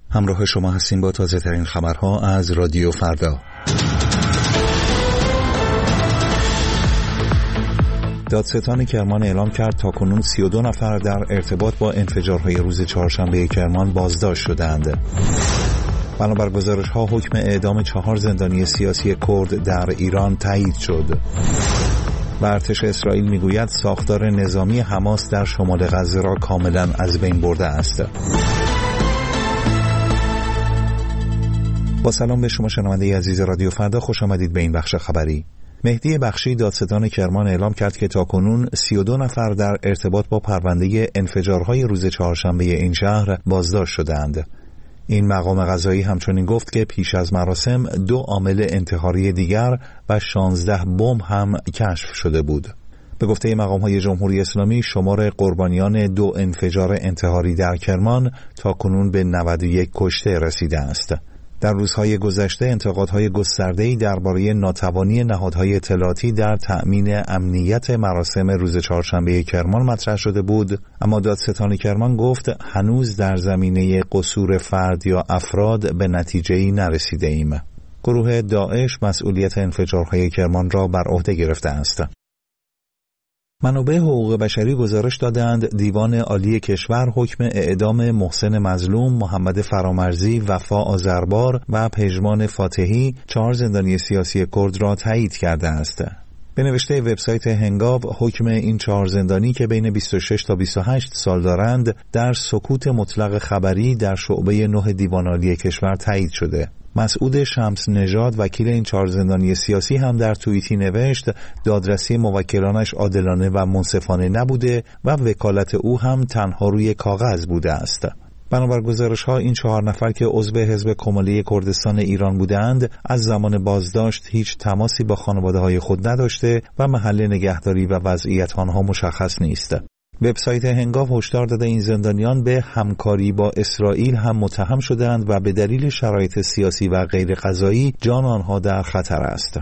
همراه شما هستیم با تازه ترین خبرها از رادیو فردا. دادستان کرمان اعلام کرد تاکنون 32 نفر در ارتباط با انفجارهای روز چهارشنبه کرمان بازداشت شدند. بنابر گزارش‌ها حکم اعدام 4 زندانی سیاسی کرد در ایران تایید شد. و ارتش اسرائیل میگوید ساختار نظامی حماس در شمال غزه را کاملا از بین برده است. با سلام به شما شنونده عزیز رادیو فردا، خوش آمدید به این بخش خبری. مهدی بخشی دادستان کرمان اعلام کرد که تاکنون 32 نفر در ارتباط با پرونده انفجارهای روز چهارشنبه این شهر بازداشت شدند. این مقام قضایی همچنین گفت که پیش از مراسم 2 عامل انتحاری دیگر و 16 بمب هم کشف شده بود. به گفته مقام‌های جمهوری اسلامی شمار قربانیان 2 انفجار انتحاری در کرمان تاکنون به 91 کشته رسیده است. در روزهای گذشته انتقادهای گسترده‌ای درباره ناتوانی نهادهای اطلاعاتی در تأمین امنیت مراسم روز چهارشنبه کرمان مطرح شده بود، اما دادستان کرمان گفت هنوز در زمینه قصور فرد یا افراد به نتیجه‌ای نرسیده ایم. گروه داعش مسئولیت انفجارهای کرمان را بر عهده گرفته است. منابع حقوق بشری گزارش دادند دیوان عالی کشور حکم اعدام محسن مظلوم، محمد فرامرزی، وفا آذربار و پژمان فاتحی 4 زندانی سیاسی کرد را تایید کرده است. به نوشته وبسایت هنگاو حکم این 4 زندانی که بین 26 تا 28 سال دارند در سکوت مطلق خبری در شعبه 9 دیوان عالی کشور تایید شده. مسعود شمس نژاد وکیل این 4 زندانی سیاسی هم در توییتی نوشت دادرسی موکلانش عادلانه و منصفانه نبوده و وکالت او هم تنها روی کاغذ بوده است. بنابر گزارش‌ها این 4 نفر که عضو حزب کمالی کردستان ایران بودند از زمان بازداشت هیچ تماسی با خانواده‌های خود نداشته و محل نگهداری و وضعیت آنها مشخص نیست. وبسایت هنگاو هشدار داده این زندانیان به همکاری با اسرائیل هم متهم شدند و به دلیل شرایط سیاسی و غیر قضایی جان آنها در خطر است.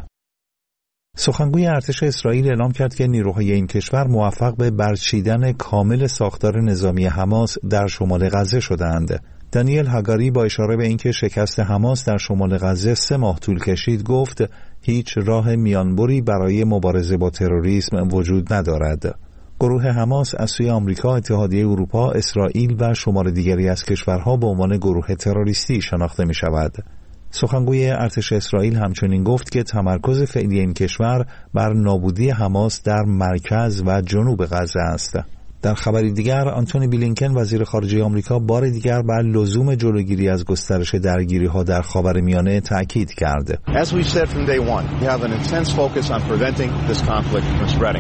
سخنگوی ارتش اسرائیل اعلام کرد که نیروهای این کشور موفق به برچیدن کامل ساختار نظامی حماس در شمال غزه شدند. دانیل هاگاری با اشاره به اینکه شکست حماس در شمال غزه 3 ماه طول کشید گفت هیچ راه میانبری برای مبارزه با تروریسم وجود ندارد. گروه حماس از سوی آمریکا، اتحادیه اروپا، اسرائیل و شمار دیگری از کشورها به عنوان گروه تروریستی شناخته می شود. سخنگوی ارتش اسرائیل همچنین گفت که تمرکز فعلی این کشور بر نابودی حماس در مرکز و جنوب غزه است. در خبری دیگر آنتونی بلینکن وزیر خارجه آمریکا بار دیگر بر لزوم جلوگیری از گسترش درگیری‌ها در خاورمیانه تأکید کرد. As we said from day one, we have an intense focus on preventing this conflict from spreading.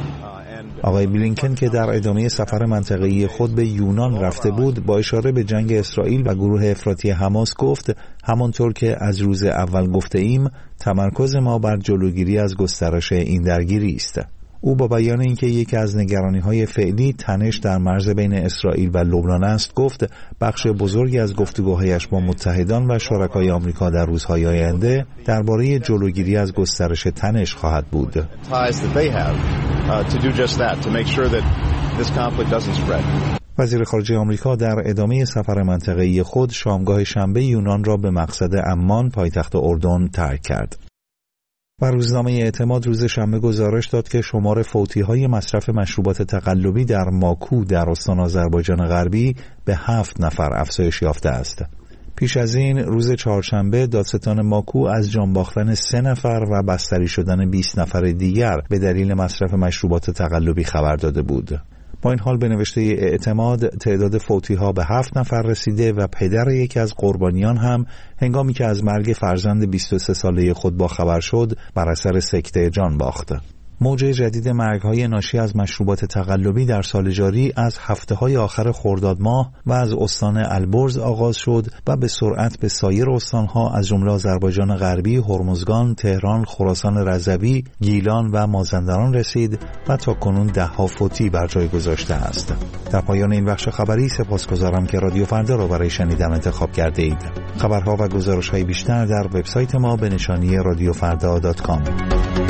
آقای بلینکن که در ادامه سفر منطقه‌ای خود به یونان رفته بود با اشاره به جنگ اسرائیل و گروه افراطی حماس گفت همانطور که از روز اول گفته ایم تمرکز ما بر جلوگیری از گسترش این درگیری است. او با بیان اینکه یکی از نگرانی‌های فعلی تنش در مرز بین اسرائیل و لبنان است گفت بخش بزرگی از گفتگوهایش با متحدان و شرکای آمریکا در روزهای آینده درباره جلوگیری از گسترش تنش خواهد بود. وزیر خارجه آمریکا در ادامه سفر منطقه‌ای خود شامگاه شنبه یونان را به مقصد عمان پایتخت اردن ترک کرد. و روزنامه اعتماد روز شنبه گزارش داد که شمار فوتی‌های مصرف مشروبات تقلبی در ماکو در استان آذربایجان غربی به 7 نفر افزایش یافته است. پیش از این روز چهارشنبه دادستان ماکو از جان باختن 3 نفر و بستری شدن 20 نفر دیگر به دلیل مصرف مشروبات تقلبی خبر داده بود. با این حال به نوشته اعتماد تعداد فوتی‌ها به 7 نفر رسیده و پدر یکی از قربانیان هم هنگامی که از مرگ فرزند 23 ساله خود باخبر شد بر اثر سکته جان باخت. موج جدید مرگ‌های ناشی از مشروبات تقلبی در سال جاری از هفته‌های آخر خرداد ماه و از استان البرز آغاز شد و به سرعت به سایر استان‌ها از جمله آذربایجان غربی، هرمزگان، تهران، خراسان رضوی، گیلان و مازندران رسید و تاکنون 10 فوتی بر جای گذاشته است. در پایان این بخش خبری سپاسگزارم که رادیو فردا را برای شنیدن انتخاب کرده اید. خبرها و گزارش‌های بیشتر در وبسایت ما به نشانی radiofrda.com.